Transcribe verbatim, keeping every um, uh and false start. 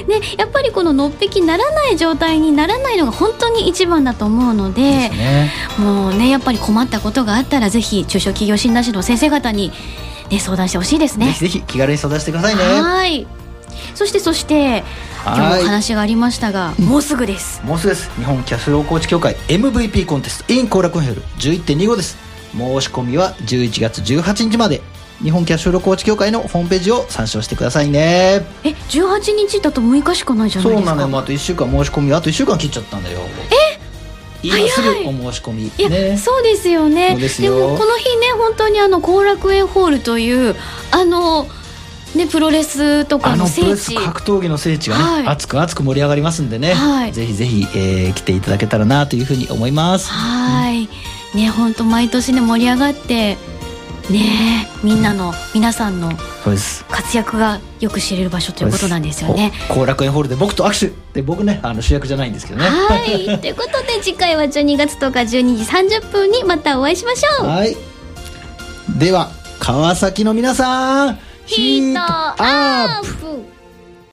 ね、やっぱりこののっぺきならない状態にならないのが本当に一番だと思うの で, で、ね、もうねやっぱり困ったことがあったらぜひ中小企業診断士の先生方に、ね、相談してほしいですね。 ぜひぜひ気軽に相談してくださいね。 はい、そしてそして今日も話がありましたが、もうすぐです。 もうすぐです。日本キャッシュフローコーチ協会 エムブイピー コンテスト in 後楽園ホール じゅういってんにご です。申し込みはじゅういちがつじゅうはちにちまで。日本キャッシュフローコーチ協会のホームページを参照してくださいね。 え、じゅうはちにちだとむいかしかないじゃないですか。 そうなのよ、もうあといっしゅうかん、申し込みあといっしゅうかん切っちゃったんだよ。 え、 今すぐお申し込み、ね、 いやそうですよね。 そうですよ。 でもこの日ね本当にあの後楽園ホールというあのね、プロレスとかの聖地、あのプロレス格闘技の聖地がね、はい、熱く熱く盛り上がりますんでね、はい、ぜひぜひ、えー、来ていただけたらなというふうに思います。 はい、うん、ね、本当毎年ね盛り上がってね、みんなの皆さんの活躍がよく知れる場所ということなんですよね。 後楽園ホールで僕と握手で、僕ねあの主役じゃないんですけどね。 はいということで次回はじゅうにがつとおかじゅうにじさんじゅっぷんにまたお会いしましょう。 はい、では川崎の皆さんヒートアップ。